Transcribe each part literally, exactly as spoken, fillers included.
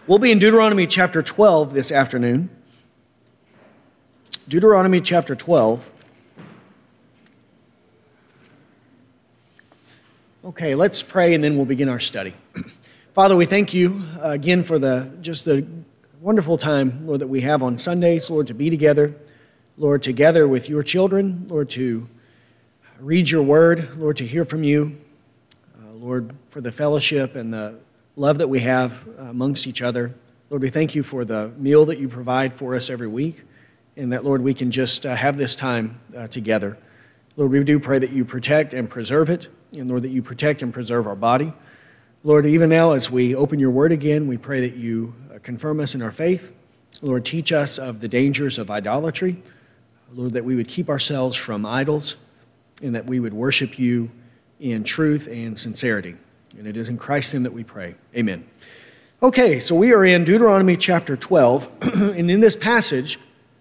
We'll be in Deuteronomy chapter twelve this afternoon. Deuteronomy chapter twelve. Okay, let's pray and then we'll begin our study. Father, we thank you uh, again for the just the wonderful time, Lord, that we have on Sundays, Lord, to be together, Lord, together with your children, Lord, to read your word, Lord, to hear from you, uh, Lord, for the fellowship and the love that we have amongst each other. Lord, we thank you for the meal that you provide for us every week, and that, Lord, we can just uh, have this time uh, together. Lord, we do pray that you protect and preserve it, and Lord, that you protect and preserve our body. Lord, even now as we open your word again, we pray that you uh, confirm us in our faith. Lord, teach us of the dangers of idolatry. Lord, that we would keep ourselves from idols, and that we would worship you in truth and sincerity. And it is in Christ's name that we pray. Amen. Okay, so we are in Deuteronomy chapter twelve, and in this passage,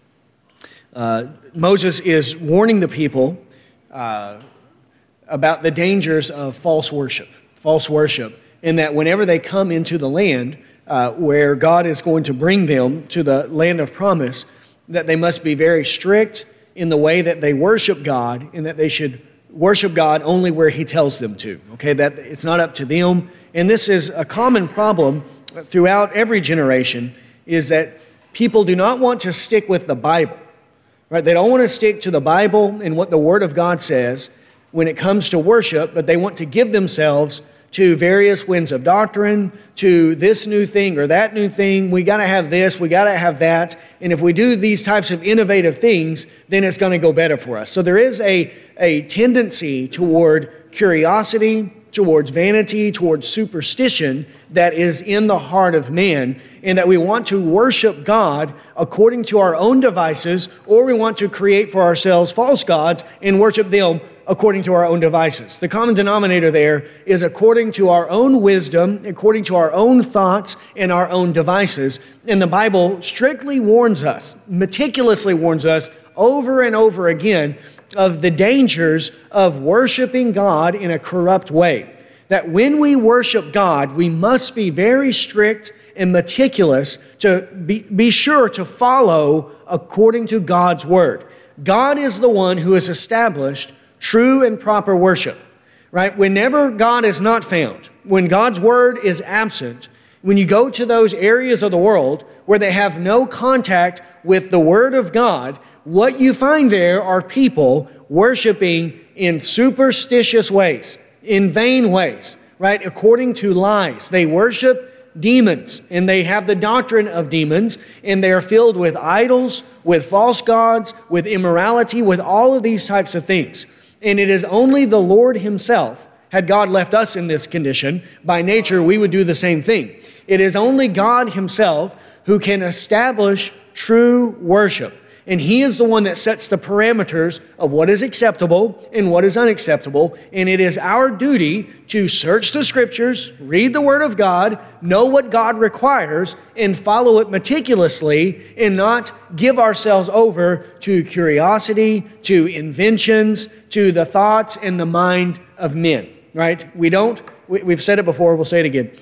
uh, Moses is warning the people uh, about the dangers of false worship, false worship, in that whenever they come into the land uh, where God is going to bring them to the land of promise, that they must be very strict in the way that they worship God, and that they should worship God only where he tells them to, okay? That it's not up to them. And this is a common problem throughout every generation, is that people do not want to stick with the Bible, right? They don't want to stick to the Bible and what the Word of God says when it comes to worship, but they want to give themselves to various winds of doctrine, to this new thing or that new thing. We got to have this, we got to have that. And if we do these types of innovative things, then it's going to go better for us. So there is a, a tendency toward curiosity, towards vanity, towards superstition that is in the heart of man, and that we want to worship God according to our own devices, or we want to create for ourselves false gods and worship them according to our own devices. The common denominator there is according to our own wisdom, according to our own thoughts and our own devices. And the Bible strictly warns us, meticulously warns us over and over again of the dangers of worshiping God in a corrupt way. That when we worship God, we must be very strict and meticulous to be, be sure to follow according to God's word. God is the one who has established true and proper worship, right? Whenever God is not found, when God's word is absent, when you go to those areas of the world where they have no contact with the word of God, what you find there are people worshiping in superstitious ways, in vain ways, right? According to lies. They worship demons, and they have the doctrine of demons, and they are filled with idols, with false gods, with immorality, with all of these types of things. And it is only the Lord himself, had God left us in this condition, by nature we would do the same thing. It is only God himself who can establish true worship. And he is the one that sets the parameters of what is acceptable and what is unacceptable. And it is our duty to search the scriptures, read the word of God, know what God requires, and follow it meticulously, and not give ourselves over to curiosity, to inventions, to the thoughts and the mind of men, right? We don't, we, we've said it before, we'll say it again.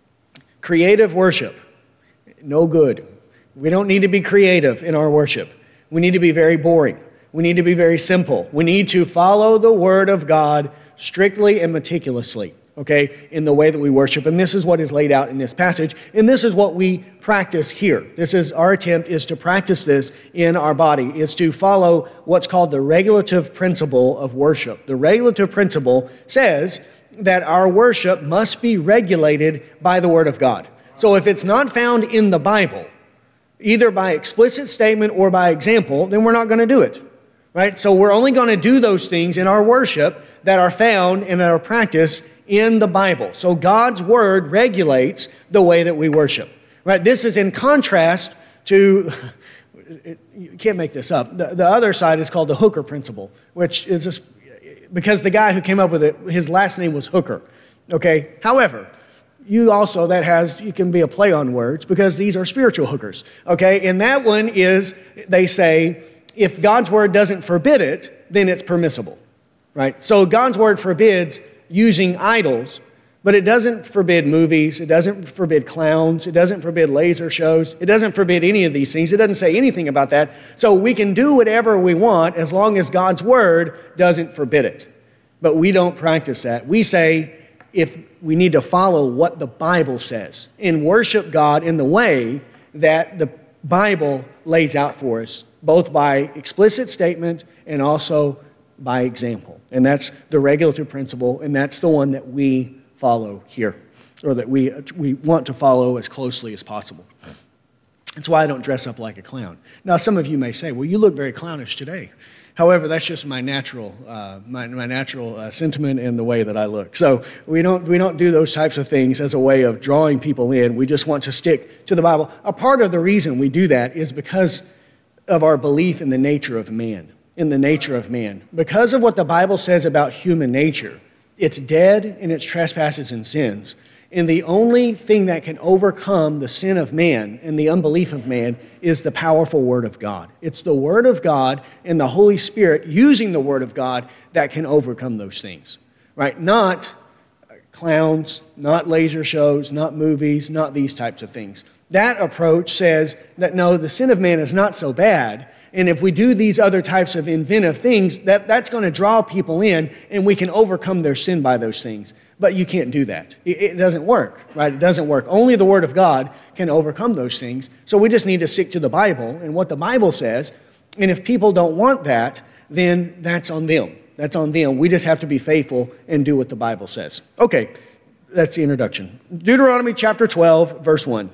Creative worship, no good. We don't need to be creative in our worship. We need to be very boring. We need to be very simple. We need to follow the word of God strictly and meticulously, okay, in the way that we worship. And this is what is laid out in this passage. And this is what we practice here. This is our attempt is to practice this in our body, is to follow what's called the regulative principle of worship. The regulative principle says that our worship must be regulated by the word of God. So if it's not found in the Bible, either by explicit statement or by example, then we're not going to do it, right? So we're only going to do those things in our worship that are found in our practice in the Bible. So God's word regulates the way that we worship, right? This is in contrast to, it, you can't make this up. The, the other side is called the Hooker principle, which is just, because the guy who came up with it, his last name was Hooker, okay? However, you also, that has, you can be a play on words, because these are spiritual hookers, okay? And that one is, they say, if God's word doesn't forbid it, then it's permissible, right? So God's word forbids using idols, But it doesn't forbid movies. It doesn't forbid clowns. It doesn't forbid laser shows. It doesn't forbid any of these things. It doesn't say anything about that. So we can do whatever we want as long as God's word doesn't forbid it. But we don't practice that. We say if we need to follow what the Bible says and worship God in the way that the Bible lays out for us, both by explicit statement and also by example. And that's the regulative principle, and that's the one that we follow here, or that we we want to follow as closely as possible. That's why I don't dress up like a clown. Now, some of you may say, well, you look very clownish today. However, that's just my natural uh, my, my natural uh, sentiment and the way that I look. So we don't we don't do those types of things as a way of drawing people in. We just want to stick to the Bible. A part of the reason we do that is because of our belief in the nature of man, in the nature of man. Because of what the Bible says about human nature, it's dead in its trespasses and sins. And the only thing that can overcome the sin of man and the unbelief of man is the powerful Word of God. It's the Word of God and the Holy Spirit using the Word of God that can overcome those things, right? Not clowns, not laser shows, not movies, not these types of things. That approach says that no, the sin of man is not so bad. And if we do these other types of inventive things, that, that's going to draw people in, and we can overcome their sin by those things. But you can't do that. It, it doesn't work, right? It doesn't work. Only the Word of God can overcome those things. So we just need to stick to the Bible and what the Bible says. And if people don't want that, then that's on them. That's on them. We just have to be faithful and do what the Bible says. Okay, that's the introduction. Deuteronomy chapter twelve, verse one.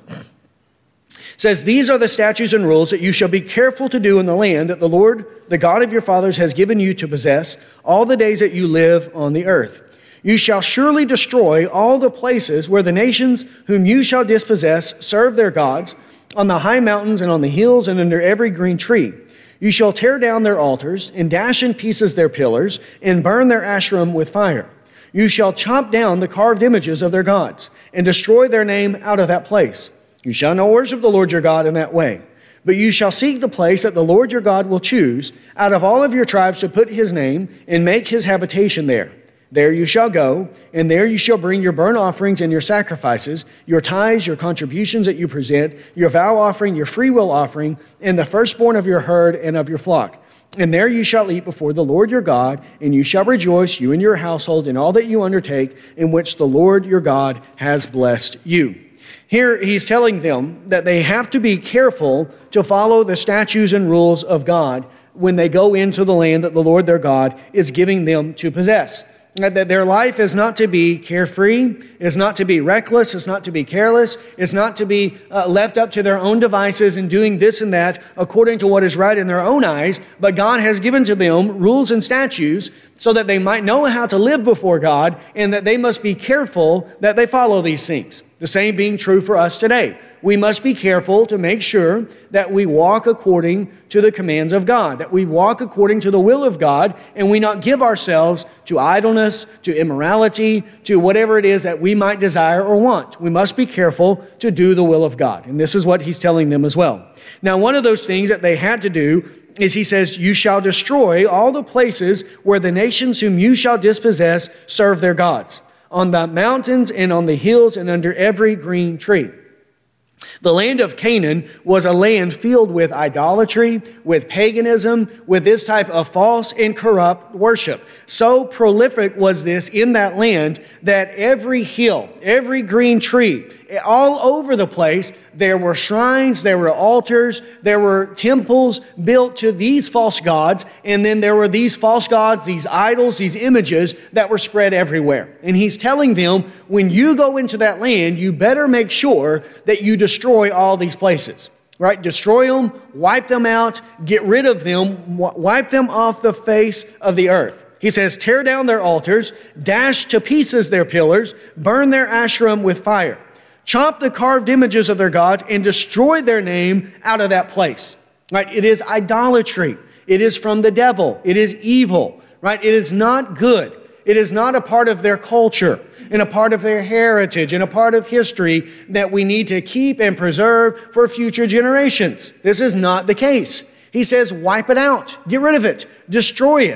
Says, these are the statutes and rules that you shall be careful to do in the land that the Lord, the God of your fathers, has given you to possess all the days that you live on the earth. You shall surely destroy all the places where the nations whom you shall dispossess serve their gods, on the high mountains and on the hills and under every green tree. You shall tear down their altars and dash in pieces their pillars and burn their Asherim with fire. You shall chop down the carved images of their gods and destroy their name out of that place. You shall not worship the Lord your God in that way, but you shall seek the place that the Lord your God will choose out of all of your tribes to put his name and make his habitation there. There you shall go, and there you shall bring your burnt offerings and your sacrifices, your tithes, your contributions that you present, your vow offering, your freewill offering, and the firstborn of your herd and of your flock. And there you shall eat before the Lord your God, and you shall rejoice, you and your household, in all that you undertake, in which the Lord your God has blessed you. Here he's telling them that they have to be careful to follow the statutes and rules of God when they go into the land that the Lord their God is giving them to possess. That their life is not to be carefree, is not to be reckless, is not to be careless, is not to be uh, left up to their own devices and doing this and that according to what is right in their own eyes, but God has given to them rules and statutes so that they might know how to live before God, and that they must be careful that they follow these things. The same being true for us today. We must be careful to make sure that we walk according to the commands of God, that we walk according to the will of God, and we not give ourselves to idleness, to immorality, to whatever it is that we might desire or want. We must be careful to do the will of God. And this is what he's telling them as well. Now, one of those things that they had to do is he says, you shall destroy all the places where the nations whom you shall dispossess serve their gods, on the mountains and on the hills and under every green tree. The land of Canaan was a land filled with idolatry, with paganism, with this type of false and corrupt worship. So prolific was this in that land that every hill, every green tree, all over the place, there were shrines, there were altars, there were temples built to these false gods, and then there were these false gods, these idols, these images that were spread everywhere. And he's telling them, when you go into that land, you better make sure that you destroy all these places, right? Destroy them, wipe them out, get rid of them, wipe them off the face of the earth. He says, tear down their altars, dash to pieces their pillars, burn their Asherim with fire. Chop the carved images of their gods and destroy their name out of that place. Right? It is idolatry. It is from the devil. It is evil. Right? It is not good. It is not a part of their culture and a part of their heritage and a part of history that we need to keep and preserve for future generations. This is not the case. He says, wipe it out. Get rid of it. Destroy it.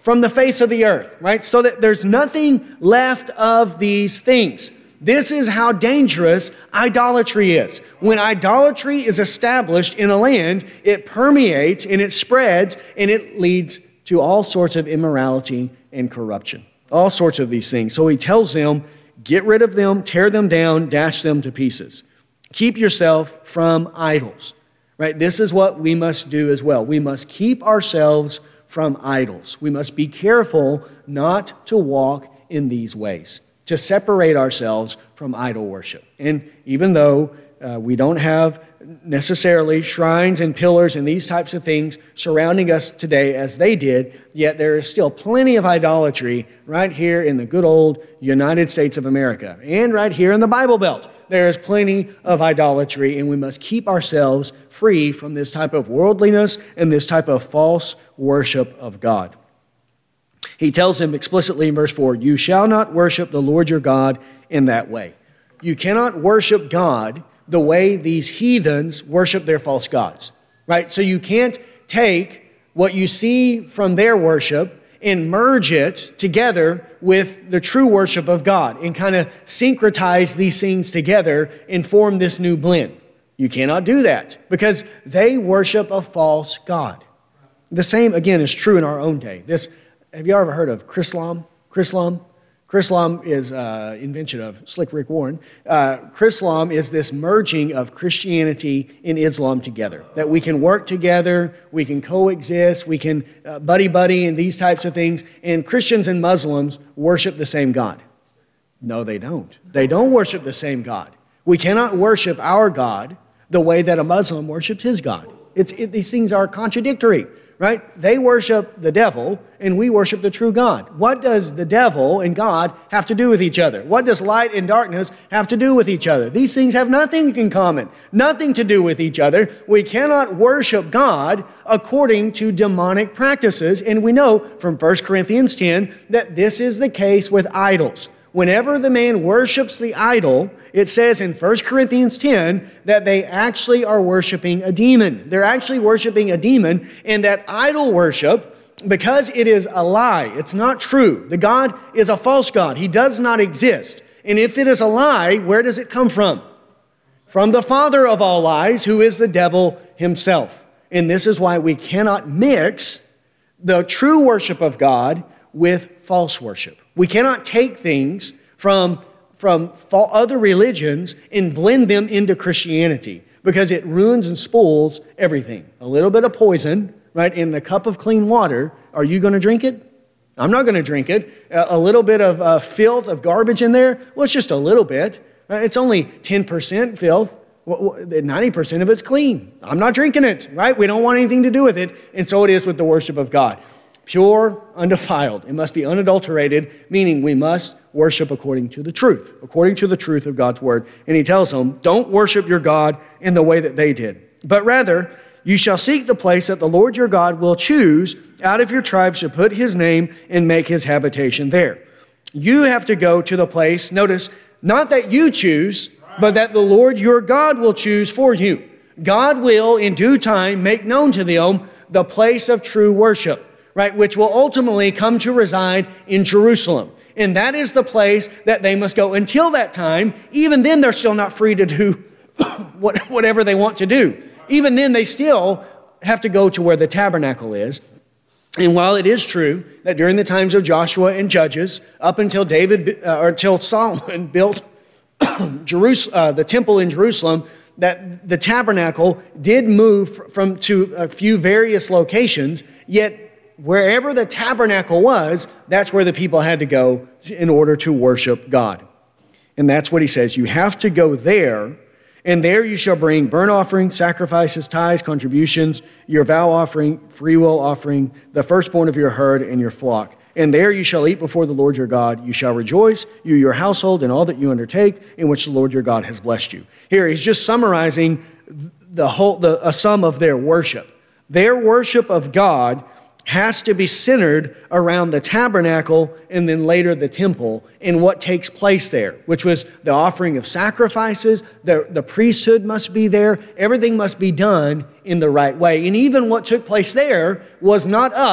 from the face of the earth, right? So that there's nothing left of these things. This is how dangerous idolatry is. When idolatry is established in a land, it permeates and it spreads and it leads to all sorts of immorality and corruption. All sorts of these things. So he tells them, get rid of them, tear them down, dash them to pieces. Keep yourself from idols, right? This is what we must do as well. We must keep ourselves from idols. We must be careful not to walk in these ways, to separate ourselves from idol worship. And even though uh, we don't have necessarily shrines and pillars and these types of things surrounding us today as they did, yet there is still plenty of idolatry right here in the good old United States of America. And right here in the Bible Belt, there is plenty of idolatry, and we must keep ourselves free from this type of worldliness and this type of false worship of God. He tells him explicitly in verse four, you shall not worship the Lord your God in that way. You cannot worship God the way these heathens worship their false gods, right? So you can't take what you see from their worship and merge it together with the true worship of God and kind of syncretize these things together and form this new blend. You cannot do that because they worship a false god. The same, again, is true in our own day. This, have you ever heard of Chrislam? Chrislam? Chrislam is an invention of Slick Rick Warren. Uh, Chrislam is this merging of Christianity and Islam together, that we can work together, we can coexist, we can uh, buddy-buddy and these types of things, and Christians and Muslims worship the same God. No, they don't. They don't worship the same God. We cannot worship our God the way that a Muslim worships his God. It's, it, these things are contradictory. Right? They worship the devil, and we worship the true God. What does the devil and God have to do with each other? What does light and darkness have to do with each other? These things have nothing in common, nothing to do with each other. We cannot worship God according to demonic practices, and we know from First Corinthians ten that this is the case with idols. Whenever the man worships the idol, it says in First Corinthians ten that they actually are worshiping a demon. They're actually worshiping a demon, and that idol worship, because it is a lie, it's not true. The God is a false God. He does not exist. And if it is a lie, where does it come from? From the father of all lies, who is the devil himself. And this is why we cannot mix the true worship of God with false worship. We cannot take things from, from other religions and blend them into Christianity because it ruins and spoils everything. A little bit of poison, right, in the cup of clean water. Are you going to drink it? I'm not going to drink it. A, a little bit of uh, filth, of garbage in there. Well, it's just a little bit. Right? It's only ten percent filth. ninety percent of it's clean. I'm not drinking it, right? We don't want anything to do with it. And so it is with the worship of God. Pure, undefiled. It must be unadulterated, meaning we must worship according to the truth, according to the truth of God's word. And he tells them, don't worship your God in the way that they did, but rather you shall seek the place that the Lord your God will choose out of your tribes to put his name and make his habitation there. You have to go to the place, notice, not that you choose, but that the Lord your God will choose for you. God will, in due time, make known to them the place of true worship, right, which will ultimately come to reside in Jerusalem. And that is the place that they must go. Until that time, even then they're still not free to do whatever they want to do. Even then they still have to go to where the tabernacle is. And while it is true that during the times of Joshua and Judges, up until David uh, or until Solomon built Jerusalem, uh, the temple in Jerusalem, that the tabernacle did move from to a few various locations, yet wherever the tabernacle was, that's where the people had to go in order to worship God. And that's what he says. You have to go there, and there you shall bring burnt offering, sacrifices, tithes, contributions, your vow offering, free will offering, the firstborn of your herd and your flock. And there you shall eat before the Lord your God. You shall rejoice, you, your household, and all that you undertake, in which the Lord your God has blessed you. Here he's just summarizing the whole, the, a sum of their worship. Their worship of God has to be centered around the tabernacle and then later the temple and what takes place there, which was the offering of sacrifices. The, the priesthood must be there. Everything must be done in the right way. And even what took place there was not up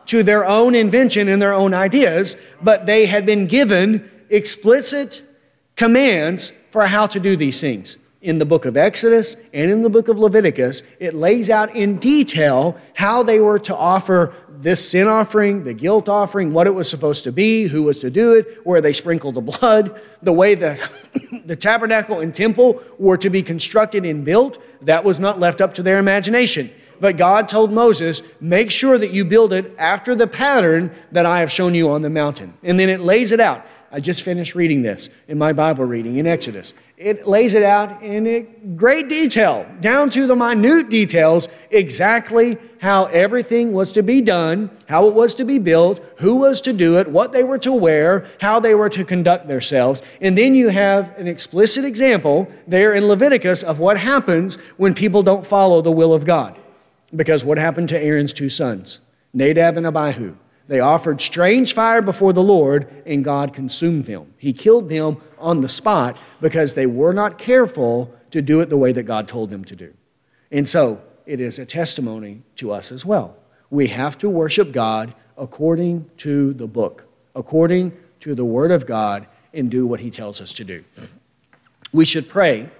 to their own invention and their own ideas, but they had been given explicit commands for how to do these things. In the book of Exodus and in the book of Leviticus, it lays out in detail how they were to offer this sin offering, the guilt offering, what it was supposed to be, who was to do it, where they sprinkled the blood, the way that the tabernacle and temple were to be constructed and built. That was not left up to their imagination. But God told Moses, make sure that you build it after the pattern that I have shown you on the mountain. And then it lays it out. I just finished reading this in my Bible reading in Exodus. It lays it out in great detail, down to the minute details, exactly how everything was to be done, how it was to be built, who was to do it, what they were to wear, how they were to conduct themselves. And then you have an explicit example there in Leviticus of what happens when people don't follow the will of God. Because what happened to Aaron's two sons, Nadab and Abihu? They offered strange fire before the Lord, and God consumed them. He killed them on the spot because they were not careful to do it the way that God told them to do. And so it is a testimony to us as well. We have to worship God according to the book, according to the Word of God, and do what He tells us to do. We should pray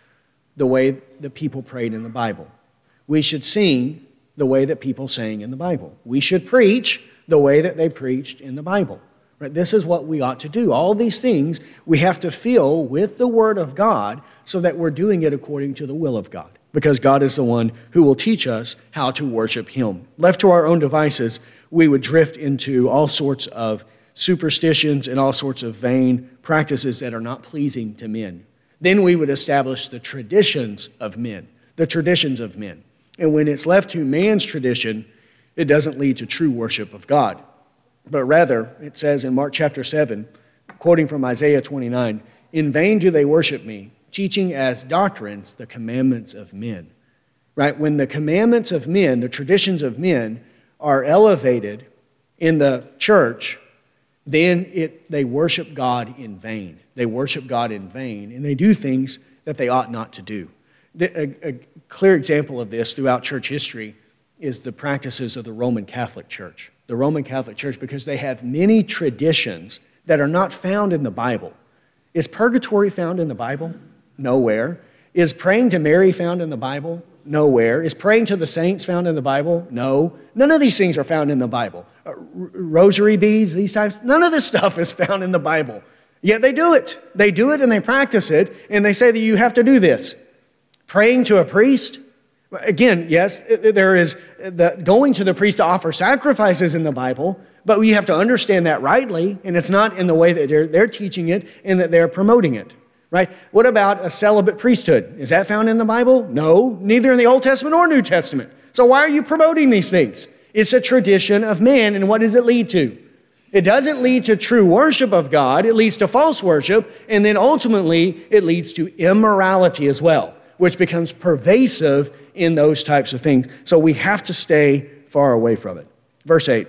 the way the people prayed in the Bible. We should sing the way that people sang in the Bible. We should preach the way that they preached in the Bible. Right? This is what we ought to do. All these things we have to fill with the Word of God so that we're doing it according to the will of God, because God is the one who will teach us how to worship Him. Left to our own devices, we would drift into all sorts of superstitions and all sorts of vain practices that are not pleasing to men. Then we would establish the traditions of men, the traditions of men. And when it's left to man's tradition, it doesn't lead to true worship of God. But rather, it says in Mark chapter seven, quoting from Isaiah twenty-nine, "In vain do they worship me, teaching as doctrines the commandments of men." Right? When the commandments of men, the traditions of men, are elevated in the church, then it, they worship God in vain. They worship God in vain, and they do things that they ought not to do. A, a clear example of this throughout church history is the practices of the Roman Catholic Church. The Roman Catholic Church, because they have many traditions that are not found in the Bible. Is purgatory found in the Bible? Nowhere. Is praying to Mary found in the Bible? Nowhere. Is praying to the saints found in the Bible? No. None of these things are found in the Bible. Uh, rosary beads, these types, none of this stuff is found in the Bible. Yet they do it. They do it and they practice it, and they say that you have to do this. Praying to a priest? Again, yes, there is the going to the priest to offer sacrifices in the Bible, but we have to understand that rightly, and it's not in the way that they're, they're teaching it and that they're promoting it, right? What about a celibate priesthood? Is that found in the Bible? No, neither in the Old Testament or New Testament. So why are you promoting these things? It's a tradition of man, and what does it lead to? It doesn't lead to true worship of God. It leads to false worship, and then ultimately it leads to immorality as well, which becomes pervasive in those types of things. So we have to stay far away from it. Verse eight,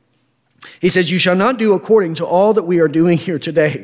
he says, "You shall not do according to all that we are doing here today."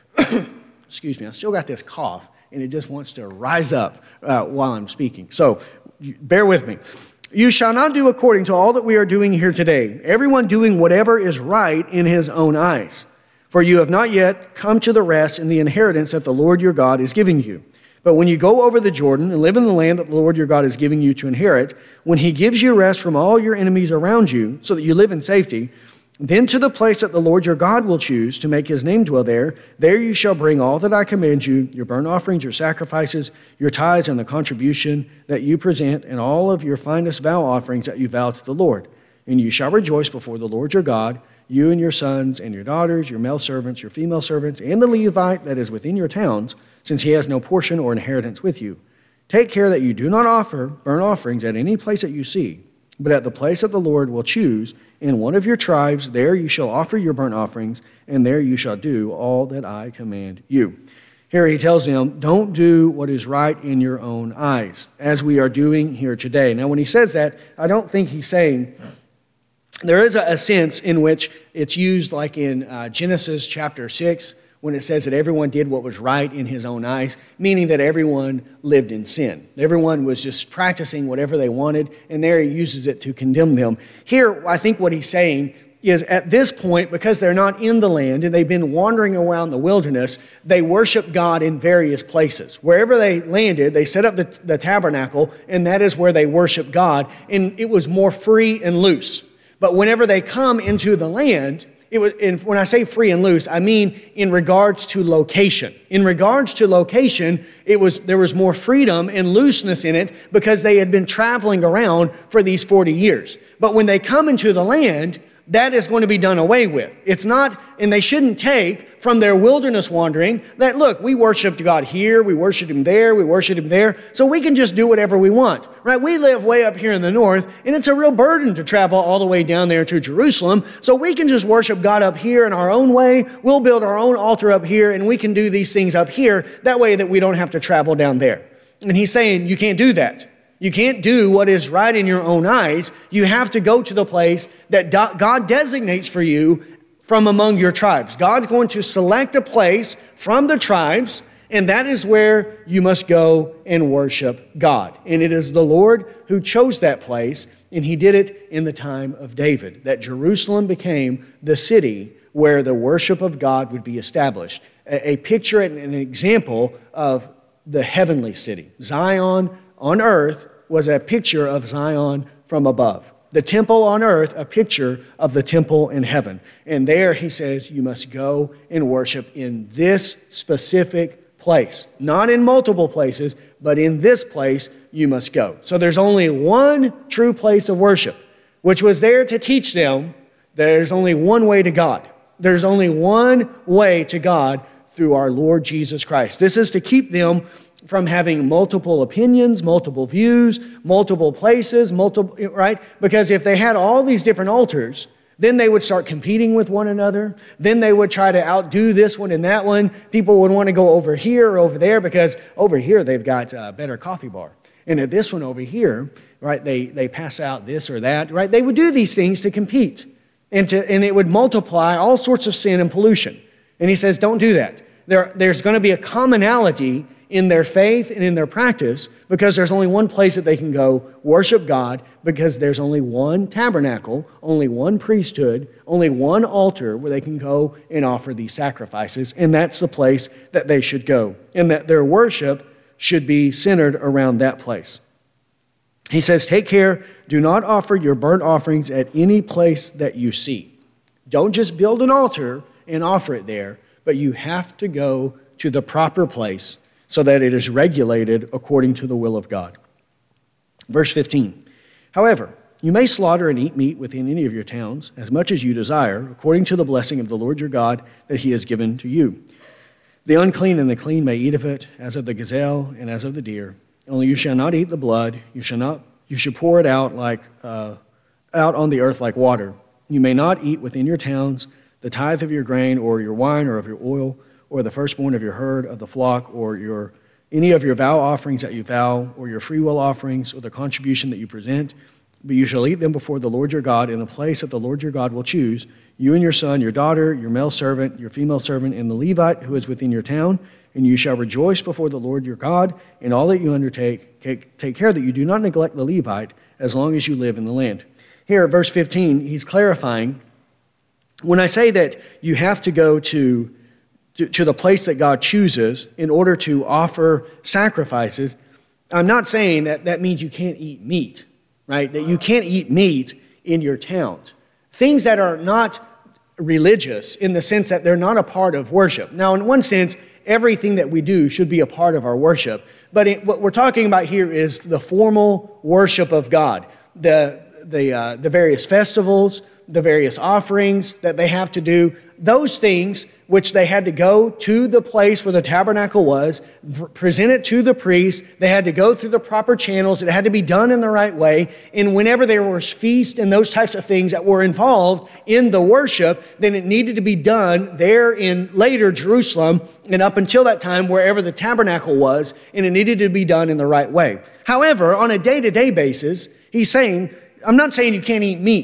Excuse me, I still got this cough, and it just wants to rise up uh, while I'm speaking. So bear with me. "You shall not do according to all that we are doing here today, everyone doing whatever is right in his own eyes. For you have not yet come to the rest in the inheritance that the Lord your God is giving you. But when you go over the Jordan and live in the land that the Lord your God is giving you to inherit, when He gives you rest from all your enemies around you, so that you live in safety, then to the place that the Lord your God will choose to make His name dwell there, there you shall bring all that I command you, your burnt offerings, your sacrifices, your tithes, and the contribution that you present, and all of your finest vow offerings that you vow to the Lord. And you shall rejoice before the Lord your God, you and your sons and your daughters, your male servants, your female servants, and the Levite that is within your towns, since he has no portion or inheritance with you. Take care that you do not offer burnt offerings at any place that you see, but at the place that the Lord will choose, in one of your tribes, there you shall offer your burnt offerings, and there you shall do all that I command you." Here he tells them, don't do what is right in your own eyes, as we are doing here today. Now, when he says that, I don't think he's saying, there is a, a sense in which it's used like in uh, Genesis chapter six, when it says that everyone did what was right in his own eyes, meaning that everyone lived in sin. Everyone was just practicing whatever they wanted, and there he uses it to condemn them. Here, I think what he's saying is at this point, because they're not in the land and they've been wandering around the wilderness, they worship God in various places. Wherever they landed, they set up the, the tabernacle, and that is where they worship God, and it was more free and loose. But whenever they come into the land, it was, and when I say free and loose, I mean in regards to location. In regards to location, it was there was more freedom and looseness in it because they had been traveling around for these forty years. But when they come into the land, that is going to be done away with. It's not, and they shouldn't take from their wilderness wandering that, look, we worshiped God here, we worshiped Him there, we worshiped Him there, so we can just do whatever we want, right? We live way up here in the north, and it's a real burden to travel all the way down there to Jerusalem, so we can just worship God up here in our own way. We'll build our own altar up here, and we can do these things up here, that way that we don't have to travel down there. And he's saying, you can't do that. You can't do what is right in your own eyes. You have to go to the place that God designates for you from among your tribes. God's going to select a place from the tribes, and that is where you must go and worship God. And it is the Lord who chose that place, and He did it in the time of David, that Jerusalem became the city where the worship of God would be established. A picture and an example of the heavenly city. Zion on earth was a picture of Zion from above. The temple on earth, a picture of the temple in heaven. And there he says, you must go and worship in this specific place. Not in multiple places, but in this place you must go. So there's only one true place of worship, which was there to teach them that there's only one way to God. There's only one way to God through our Lord Jesus Christ. This is to keep them from having multiple opinions, multiple views, multiple places, multiple, right? Because if they had all these different altars, then they would start competing with one another. Then they would try to outdo this one and that one. People would want to go over here or over there because over here they've got a better coffee bar. And at this one over here, right, they, they pass out this or that, right? They would do these things to compete. And, to, and it would multiply all sorts of sin and pollution. And he says, don't do that. There, there's going to be a commonality in their faith and in their practice, because there's only one place that they can go worship God, because there's only one tabernacle, only one priesthood, only one altar where they can go and offer these sacrifices, and that's the place that they should go, and that their worship should be centered around that place. He says, take care, do not offer your burnt offerings at any place that you see. Don't just build an altar and offer it there, but you have to go to the proper place so that it is regulated according to the will of God. Verse fifteen, however, you may slaughter and eat meat within any of your towns, as much as you desire, according to the blessing of the Lord your God that He has given to you. The unclean and the clean may eat of it, as of the gazelle and as of the deer. Only you shall not eat the blood. You shall not. You should pour it out like uh, out on the earth like water. You may not eat within your towns the tithe of your grain or your wine or of your oil, or the firstborn of your herd of the flock, or your any of your vow offerings that you vow, or your freewill offerings, or the contribution that you present. But you shall eat them before the Lord your God in the place that the Lord your God will choose, you and your son, your daughter, your male servant, your female servant, and the Levite who is within your town. And you shall rejoice before the Lord your God in all that you undertake. Take, take care that you do not neglect the Levite as long as you live in the land. Here at verse fifteen, he's clarifying, when I say that you have to go to To, to the place that God chooses in order to offer sacrifices, I'm not saying that that means you can't eat meat, right? That you can't eat meat in your town. Things that are not religious in the sense that they're not a part of worship. Now, in one sense, everything that we do should be a part of our worship. But it, what we're talking about here is the formal worship of God, the, the, uh, the various festivals, the various offerings that they have to do, those things which they had to go to the place where the tabernacle was, present it to the priest. They had to go through the proper channels. It had to be done in the right way. And whenever there was feast and those types of things that were involved in the worship, then it needed to be done there in later Jerusalem and up until that time wherever the tabernacle was, and it needed to be done in the right way. However, on a day-to-day basis, he's saying, I'm not saying you can't eat meat.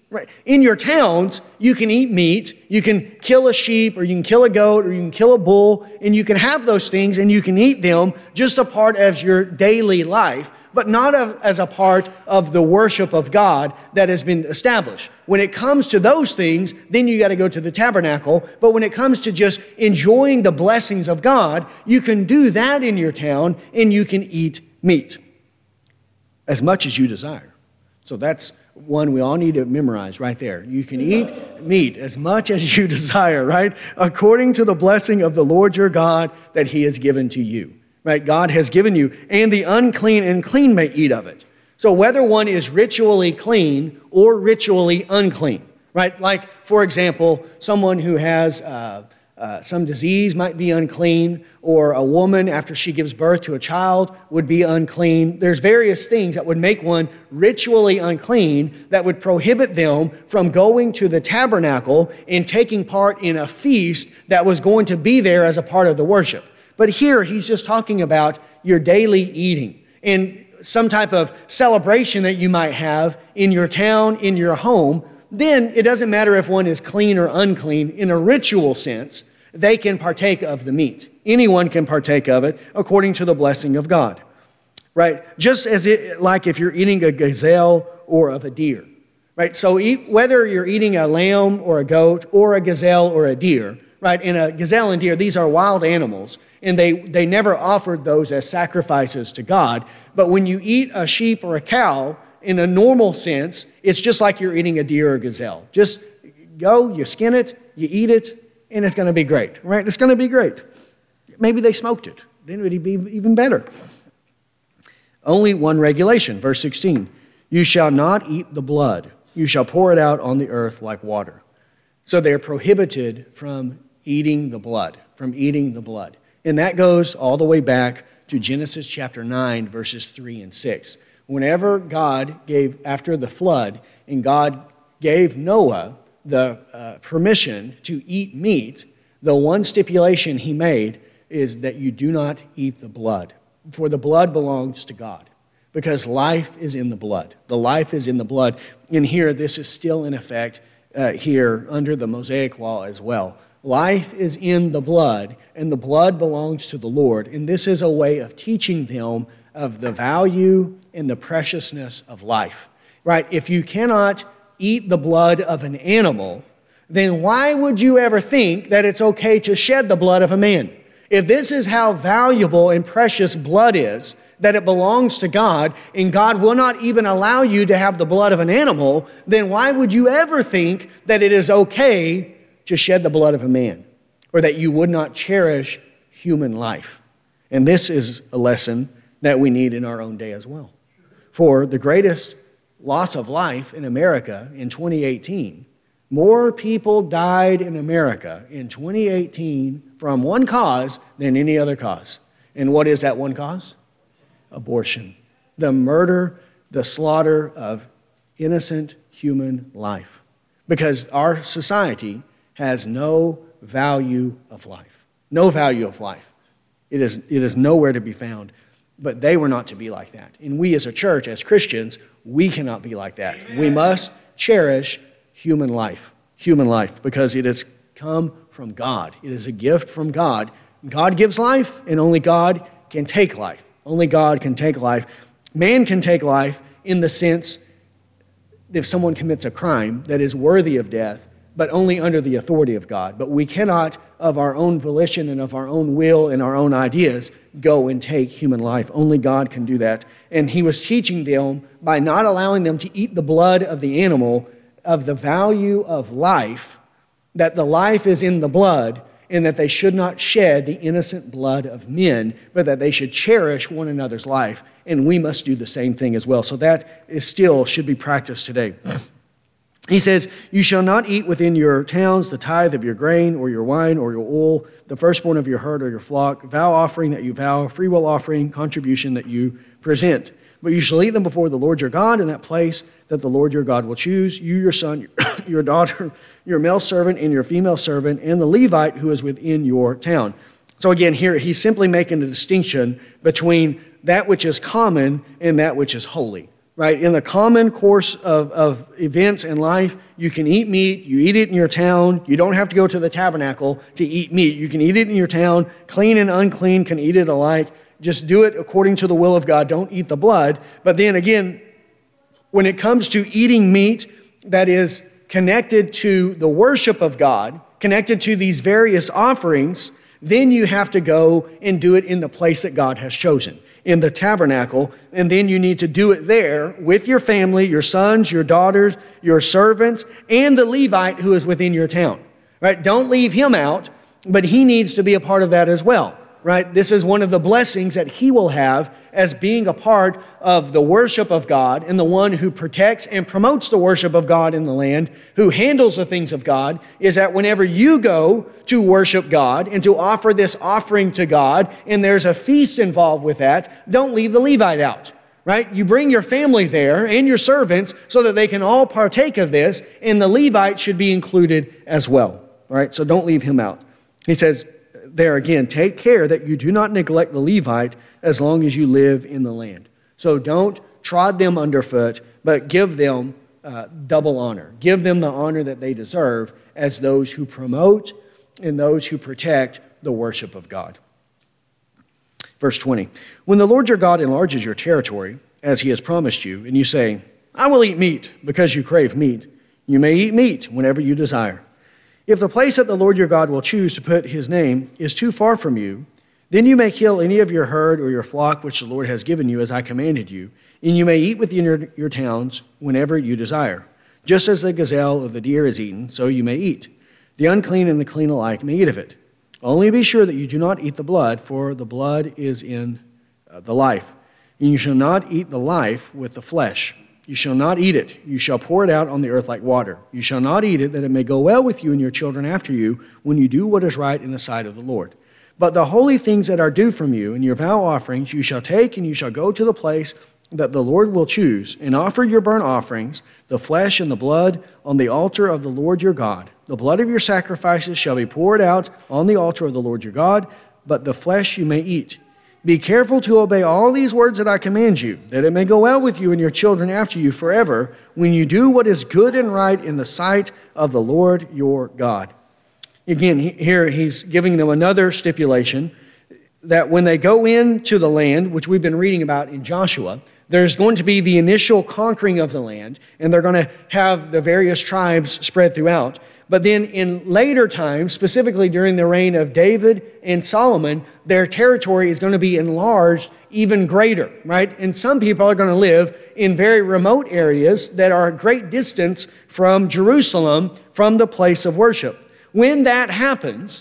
Right? In your towns, you can eat meat, you can kill a sheep, or you can kill a goat, or you can kill a bull, and you can have those things, and you can eat them just a part of your daily life, but not a, as a part of the worship of God that has been established. When it comes to those things, then you got to go to the tabernacle, but when it comes to just enjoying the blessings of God, you can do that in your town, and you can eat meat as much as you desire. So that's one we all need to memorize right there. You can eat meat as much as you desire, right? According to the blessing of the Lord your God that he has given to you, right? God has given you, and the unclean and clean may eat of it. So whether one is ritually clean or ritually unclean, right? Like, for example, someone who has uh, uh, some disease might be unclean, or a woman after she gives birth to a child would be unclean. There's various things that would make one ritually unclean that would prohibit them from going to the tabernacle and taking part in a feast that was going to be there as a part of the worship. But here he's just talking about your daily eating and some type of celebration that you might have in your town, in your home. Then it doesn't matter if one is clean or unclean. In a ritual sense, they can partake of the meat. Anyone can partake of it according to the blessing of God, right? Just as it, like if you're eating a gazelle or of a deer, right? So eat, whether you're eating a lamb or a goat or a gazelle or a deer, right? And a gazelle and deer, these are wild animals, and they, they never offered those as sacrifices to God. But when you eat a sheep or a cow, in a normal sense, it's just like you're eating a deer or gazelle. Just go, you skin it, you eat it, and it's going to be great, right? It's going to be great. Maybe they smoked it. Then it would be even better. Only one regulation, verse sixteen. You shall not eat the blood. You shall pour it out on the earth like water. So they're prohibited from eating the blood, from eating the blood. And that goes all the way back to Genesis chapter nine, verses three and six. Whenever God gave, after the flood, and God gave Noah the uh, permission to eat meat, the one stipulation he made is that you do not eat the blood, for the blood belongs to God, because life is in the blood. The life is in the blood. And here, this is still in effect uh, here under the Mosaic law as well. Life is in the blood, and the blood belongs to the Lord. And this is a way of teaching them of the value and the preciousness of life, right? If you cannot eat the blood of an animal, then why would you ever think that it's okay to shed the blood of a man? If this is how valuable and precious blood is, that it belongs to God, and God will not even allow you to have the blood of an animal, then why would you ever think that it is okay to shed the blood of a man, or that you would not cherish human life? And this is a lesson that we need in our own day as well. For the greatest loss of life in America in twenty eighteen, more people died in America in twenty eighteen from one cause than any other cause. And what is that one cause? Abortion. The murder, the slaughter of innocent human life. Because our society has no value of life. No value of life. It is, it is nowhere to be found. But they were not to be like that. And we as a church, as Christians, we cannot be like that. Amen. We must cherish human life. Human life, because it has come from God. It is a gift from God. God gives life, and only God can take life. Only God can take life. Man can take life in the sense that if someone commits a crime that is worthy of death, but only under the authority of God. But we cannot, of our own volition and of our own will and our own ideas, go and take human life. Only God can do that. And he was teaching them by not allowing them to eat the blood of the animal, of the value of life, that the life is in the blood, and that they should not shed the innocent blood of men, but that they should cherish one another's life. And we must do the same thing as well. So that is still should be practiced today. He says, you shall not eat within your towns the tithe of your grain or your wine or your oil, the firstborn of your herd or your flock, vow offering that you vow, freewill offering, contribution that you present. But you shall eat them before the Lord your God in that place that the Lord your God will choose, you, your son, your daughter, your male servant, and your female servant, and the Levite who is within your town. So again, here he's simply making a distinction between that which is common and that which is holy. right? In the common course of, of events in life, you can eat meat, you eat it in your town. You don't have to go to the tabernacle to eat meat. You can eat it in your town. Clean and unclean can eat it alike. Just do it according to the will of God. Don't eat the blood. But then again, when it comes to eating meat that is connected to the worship of God, connected to these various offerings, then you have to go and do it in the place that God has chosen, in the tabernacle, and then you need to do it there with your family, your sons, your daughters, your servants, and the Levite who is within your town, right? Don't leave him out, but he needs to be a part of that as well, right? This is one of the blessings that he will have as being a part of the worship of God and the one who protects and promotes the worship of God in the land, who handles the things of God, is that whenever you go to worship God and to offer this offering to God, and there's a feast involved with that, don't leave the Levite out, right? You bring your family there and your servants so that they can all partake of this, and the Levite should be included as well, right? So don't leave him out. He says there again, take care that you do not neglect the Levite as long as you live in the land. So don't trod them underfoot, but give them uh, double honor. Give them the honor that they deserve as those who promote and those who protect the worship of God. Verse twenty, when the Lord your God enlarges your territory, as he has promised you, and you say, I will eat meat because you crave meat, you may eat meat whenever you desire. If the place that the Lord your God will choose to put his name is too far from you, then you may kill any of your herd or your flock which the Lord has given you as I commanded you, and you may eat within your, your towns whenever you desire. Just as the gazelle or the deer is eaten, so you may eat. The unclean and the clean alike may eat of it. Only be sure that you do not eat the blood, for the blood is in uh, the life. And you shall not eat the life with the flesh. You shall not eat it. You shall pour it out on the earth like water. You shall not eat it, that it may go well with you and your children after you, when you do what is right in the sight of the Lord. But the holy things that are due from you and your vow offerings you shall take, and you shall go to the place that the Lord will choose, and offer your burnt offerings, the flesh and the blood, on the altar of the Lord your God. The blood of your sacrifices shall be poured out on the altar of the Lord your God, but the flesh you may eat. Be careful to obey all these words that I command you, that it may go well with you and your children after you forever, when you do what is good and right in the sight of the Lord your God. Again, here he's giving them another stipulation that when they go into the land, which we've been reading about in Joshua, there's going to be the initial conquering of the land, and they're going to have the various tribes spread throughout. But then in later times, specifically during the reign of David and Solomon, their territory is going to be enlarged even greater, right? And some people are going to live in very remote areas that are a great distance from Jerusalem, from the place of worship. When that happens,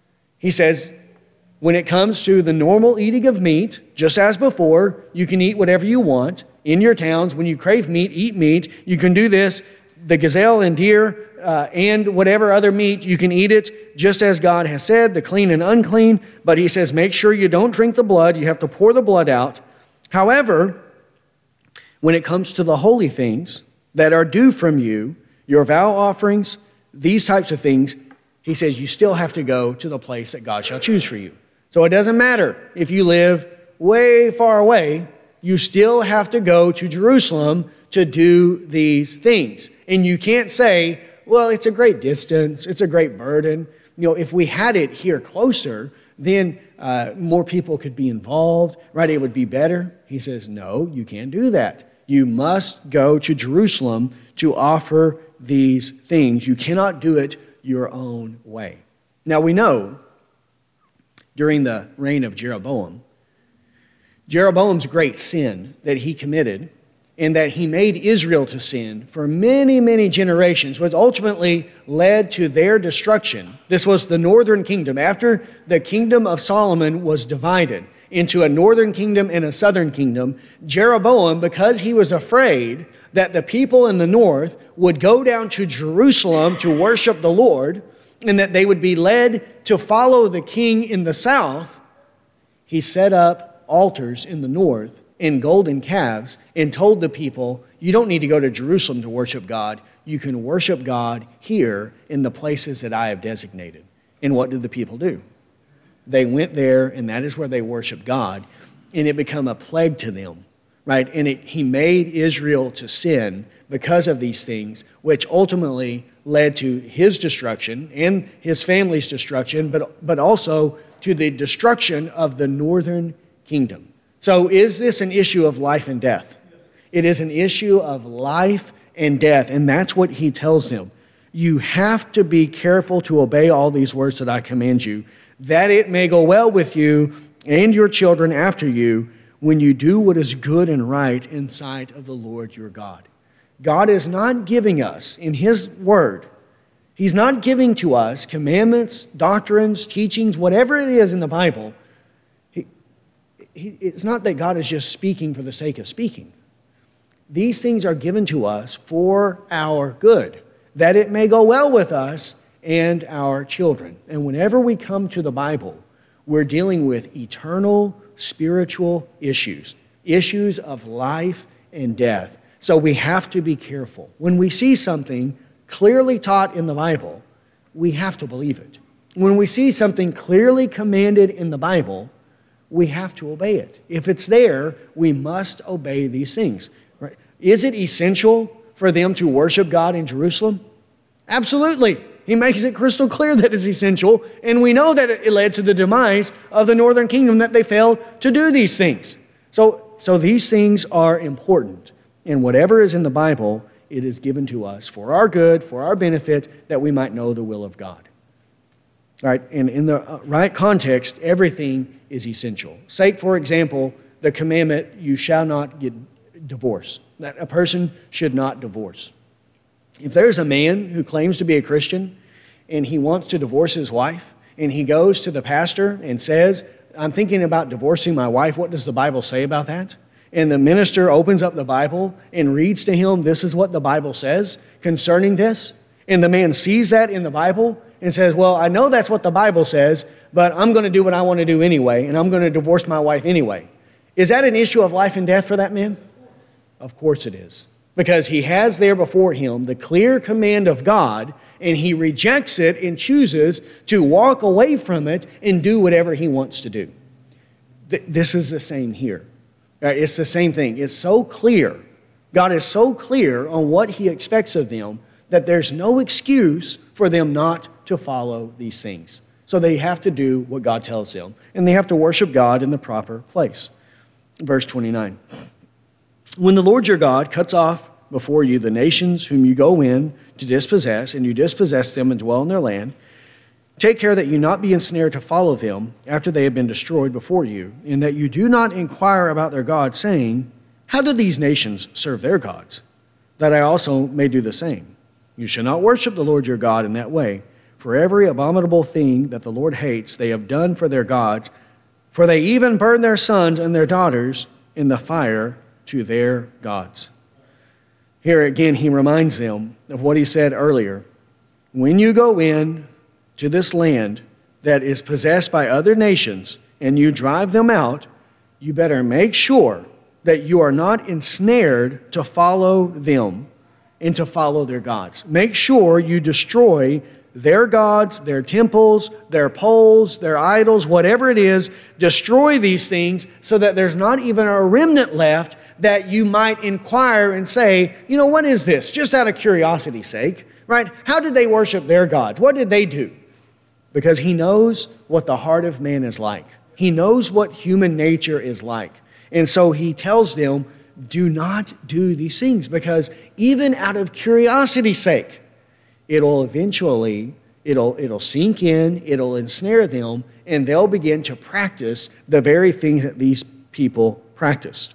he says, when it comes to the normal eating of meat, just as before, you can eat whatever you want in your towns. When you crave meat, eat meat. You can do this, the gazelle and deer uh, and whatever other meat, you can eat it just as God has said, the clean and unclean. But he says, make sure you don't drink the blood. You have to pour the blood out. However, when it comes to the holy things that are due from you, your vow offerings, these types of things, he says you still have to go to the place that God shall choose for you. So it doesn't matter if you live way far away, you still have to go to Jerusalem to do these things. And you can't say, well, it's a great distance, it's a great burden. You know, if we had it here closer, then uh, more people could be involved, right? It would be better. He says, no, you can't do that. You must go to Jerusalem to offer these things. You cannot do it your own way. Now we know during the reign of Jeroboam, Jeroboam's great sin that he committed and that he made Israel to sin for many, many generations, which ultimately led to their destruction. This was the northern kingdom. After the kingdom of Solomon was divided into a northern kingdom and a southern kingdom, Jeroboam, because he was afraid that the people in the north would go down to Jerusalem to worship the Lord, and that they would be led to follow the king in the south, he set up altars in the north in golden calves and told the people, you don't need to go to Jerusalem to worship God. You can worship God here in the places that I have designated. And what did the people do? They went there, and that is where they worshiped God, and it became a plague to them. right? And it, he made Israel to sin because of these things, which ultimately led to his destruction and his family's destruction, but, but also to the destruction of the northern kingdom. So is this an issue of life and death? It is an issue of life and death, and that's what he tells them. You have to be careful to obey all these words that I command you, that it may go well with you and your children after you when you do what is good and right in sight of the Lord your God. God is not giving us in his word, he's not giving to us commandments, doctrines, teachings, whatever it is in the Bible. He, he, it's not that God is just speaking for the sake of speaking. These things are given to us for our good, that it may go well with us and our children. And whenever we come to the Bible, we're dealing with eternal spiritual issues, issues of life and death. So we have to be careful. When we see something clearly taught in the Bible, we have to believe it. When we see something clearly commanded in the Bible, we have to obey it. If it's there, we must obey these things. Right? Is it essential for them to worship God in Jerusalem? Absolutely. He makes it crystal clear that it's essential, and we know that it led to the demise of the northern kingdom, that they failed to do these things. So, so these things are important, and whatever is in the Bible, it is given to us for our good, for our benefit, that we might know the will of God. All right, and in the right context, everything is essential. Take, for example, the commandment, you shall not get divorced, that a person should not divorce. If there's a man who claims to be a Christian and he wants to divorce his wife, and he goes to the pastor and says, I'm thinking about divorcing my wife, what does the Bible say about that? And the minister opens up the Bible and reads to him, this is what the Bible says concerning this. And the man sees that in the Bible and says, well, I know that's what the Bible says, but I'm going to do what I want to do anyway, and I'm going to divorce my wife anyway. Is that an issue of life and death for that man? Of course it is. Because he has there before him the clear command of God, and he rejects it and chooses to walk away from it and do whatever he wants to do. Th- this is the same here. Right? It's the same thing. It's so clear. God is so clear on what he expects of them that there's no excuse for them not to follow these things. So they have to do what God tells them, and they have to worship God in the proper place. Verse twenty-nine. When the Lord your God cuts off before you the nations whom you go in to dispossess, and you dispossess them and dwell in their land, take care that you not be ensnared to follow them after they have been destroyed before you, and that you do not inquire about their gods, saying, how did these nations serve their gods? That I also may do the same. You shall not worship the Lord your God in that way, for every abominable thing that the Lord hates they have done for their gods, for they even burn their sons and their daughters in the fire to their gods. Here again, he reminds them of what he said earlier. When you go in to this land that is possessed by other nations and you drive them out, you better make sure that you are not ensnared to follow them and to follow their gods. Make sure you destroy their gods, their temples, their poles, their idols, whatever it is, destroy these things so that there's not even a remnant left that you might inquire and say, you know, what is this? Just out of curiosity's sake, right? How did they worship their gods? What did they do? Because he knows what the heart of man is like. He knows what human nature is like. And so he tells them, do not do these things, because even out of curiosity's sake, it'll eventually, it'll, it'll sink in, it'll ensnare them, and they'll begin to practice the very things that these people practiced.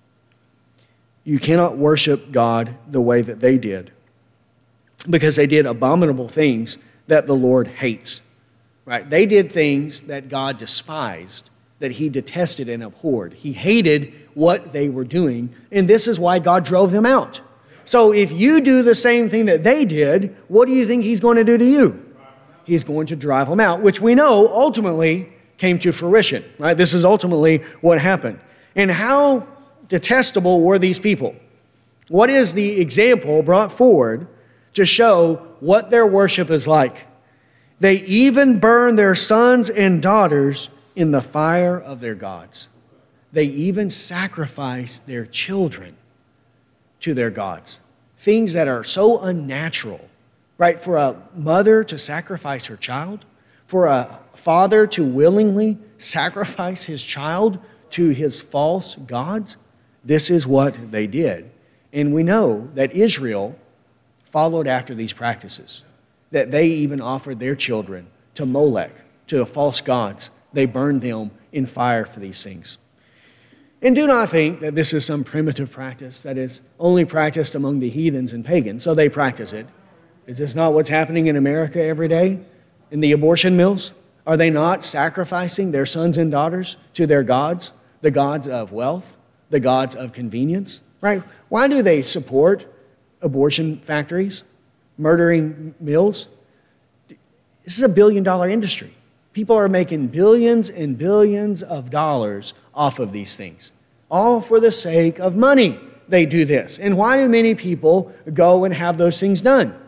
You cannot worship God the way that they did, because they did abominable things that the Lord hates. Right? They did things that God despised, that he detested and abhorred. He hated what they were doing, and this is why God drove them out. So if you do the same thing that they did, what do you think he's going to do to you? He's going to drive them out, which we know ultimately came to fruition. Right? This is ultimately what happened. And how detestable were these people? What is the example brought forward to show what their worship is like? They even burn their sons and daughters in the fire of their gods. they even sacrifice their children to their gods. Things that are so unnatural, right? For a mother to sacrifice her child, for a father to willingly sacrifice his child to his false gods, this is what they did. And we know that Israel followed after these practices, that they even offered their children to Molech, to the false gods. They burned them in fire for these things. And do not think that this is some primitive practice that is only practiced among the heathens and pagans, so they practice it. Is this not what's happening in America every day? In the abortion mills? Are they not sacrificing their sons and daughters to their gods, the gods of wealth, the gods of convenience? Right? Why do they support abortion factories, murdering mills? This is a billion dollar industry. People are making billions and billions of dollars off of these things, all for the sake of money. They do this. And why do many people go and have those things done?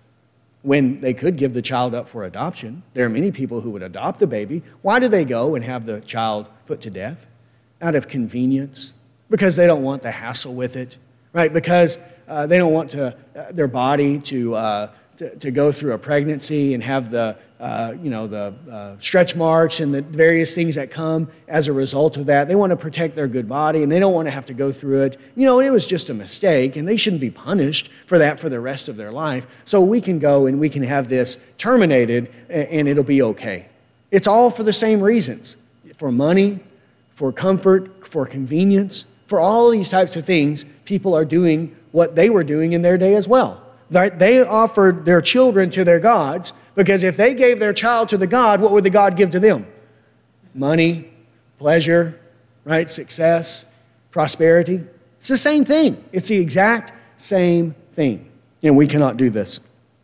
When they could give the child up for adoption. There are many people who would adopt the baby. Why do they go and have the child put to death? Out of convenience, because they don't want the hassle with it, right? Because uh, they don't want to, uh, their body to, uh, to to go through a pregnancy and have the uh, you know the uh, stretch marks and the various things that come as a result of that. They want to protect their good body, and they don't want to have to go through it. You know, it was just a mistake, and they shouldn't be punished for that for the rest of their life. So we can go and we can have this terminated, and it'll be okay. It's all for the same reasons: for money, for comfort, for convenience, for all these types of things. People are doing what they were doing in their day as well. They offered their children to their gods, because if they gave their child to the god, what would the god give to them? Money, pleasure, right? Success, prosperity. It's the same thing. It's the exact same thing. And we cannot do this.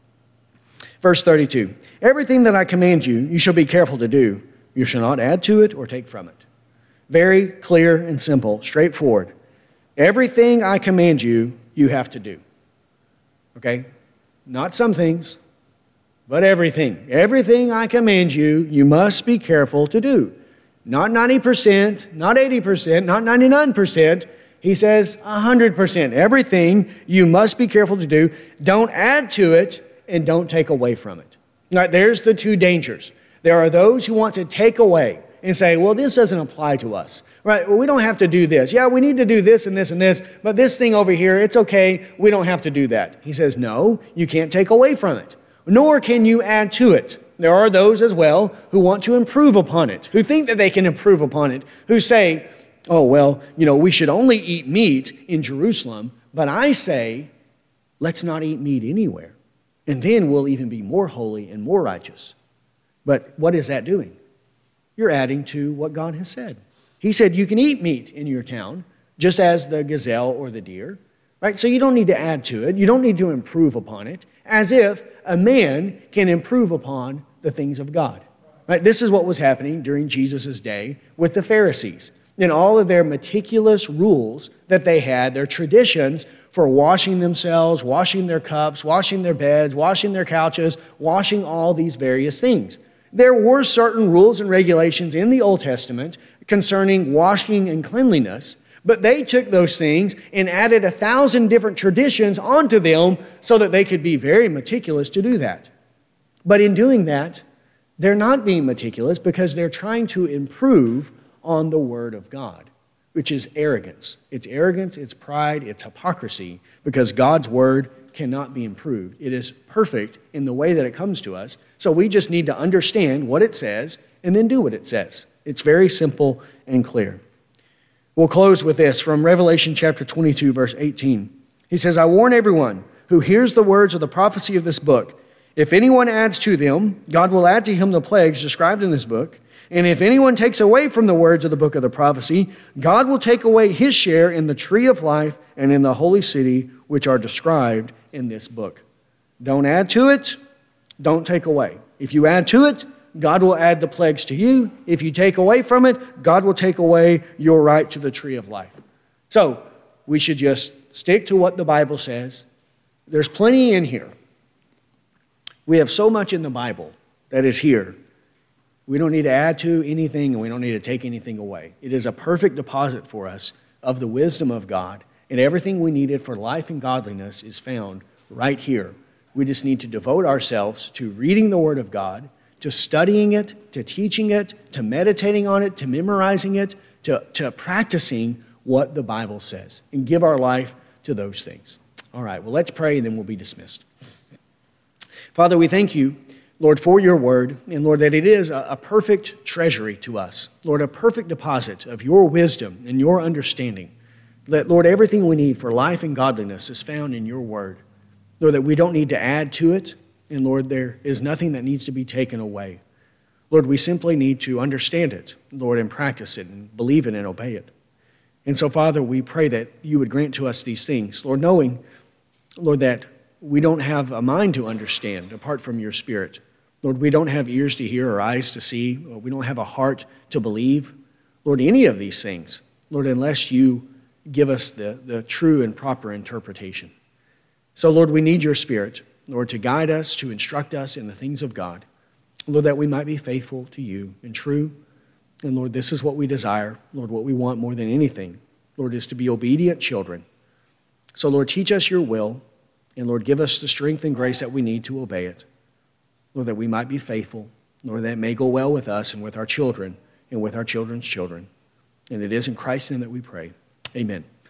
Verse thirty-two, everything that I command you, you shall be careful to do. You shall not add to it or take from it. Very clear and simple, straightforward. Everything I command you, you have to do. Okay? Not some things, but everything. Everything I command you, you must be careful to do. Not ninety percent, not eighty percent, not ninety-nine percent. He says one hundred percent. Everything you must be careful to do. Don't add to it and don't take away from it. Now, there's the two dangers. There are those who want to take away and say, well, this doesn't apply to us, right? Well, we don't have to do this. Yeah, we need to do this and this and this, but this thing over here, it's okay. We don't have to do that. He says, no, you can't take away from it, nor can you add to it. There are those as well who want to improve upon it, who think that they can improve upon it, who say, oh, well, you know, we should only eat meat in Jerusalem, but I say, let's not eat meat anywhere, and then we'll even be more holy and more righteous. But what is that doing? You're adding to what God has said. He said you can eat meat in your town, just as the gazelle or the deer, right? So you don't need to add to it. You don't need to improve upon it, as if a man can improve upon the things of God, right? This is what was happening during Jesus' day with the Pharisees and all of their meticulous rules that they had, their traditions for washing themselves, washing their cups, washing their beds, washing their couches, washing all these various things. There were certain rules and regulations in the Old Testament concerning washing and cleanliness, but they took those things and added a thousand different traditions onto them so that they could be very meticulous to do that. But in doing that, they're not being meticulous because they're trying to improve on the Word of God, which is arrogance. It's arrogance, it's pride, it's hypocrisy, because God's Word cannot be improved. It is perfect in the way that it comes to us. So we just need to understand what it says and then do what it says. It's very simple and clear. We'll close with this from Revelation chapter twenty-two, verse eighteen. He says, I warn everyone who hears the words of the prophecy of this book. If anyone adds to them, God will add to him the plagues described in this book. And if anyone takes away from the words of the book of the prophecy, God will take away his share in the tree of life and in the holy city, which are described in this book. Don't add to it. Don't take away. If you add to it, God will add the plagues to you. If you take away from it, God will take away your right to the tree of life. So we should just stick to what the Bible says. There's plenty in here. We have so much in the Bible that is here. We don't need to add to anything, and we don't need to take anything away. It is a perfect deposit for us of the wisdom of God, and everything we needed for life and godliness is found right here. We just need to devote ourselves to reading the Word of God, to studying it, to teaching it, to meditating on it, to memorizing it, to, to practicing what the Bible says, and give our life to those things. All right, well, let's pray, and then we'll be dismissed. Father, we thank you, Lord, for your word, and Lord, that it is a, a perfect treasury to us. Lord, a perfect deposit of your wisdom and your understanding. That, Lord, everything we need for life and godliness is found in your word. Lord, that we don't need to add to it, and Lord, there is nothing that needs to be taken away. Lord, we simply need to understand it, Lord, and practice it, and believe it and obey it. And so, Father, we pray that you would grant to us these things, Lord, knowing, Lord, that we don't have a mind to understand apart from your Spirit. Lord, we don't have ears to hear or eyes to see. We don't have a heart to believe. Lord, any of these things, Lord, unless you give us the, the true and proper interpretation. So, Lord, we need your Spirit, Lord, to guide us, to instruct us in the things of God. Lord, that we might be faithful to you and true. And, Lord, this is what we desire. Lord, what we want more than anything, Lord, is to be obedient children. So, Lord, teach us your will. And, Lord, give us the strength and grace that we need to obey it. Lord, that we might be faithful. Lord, that it may go well with us and with our children and with our children's children. And it is in Christ's name that we pray. Amen.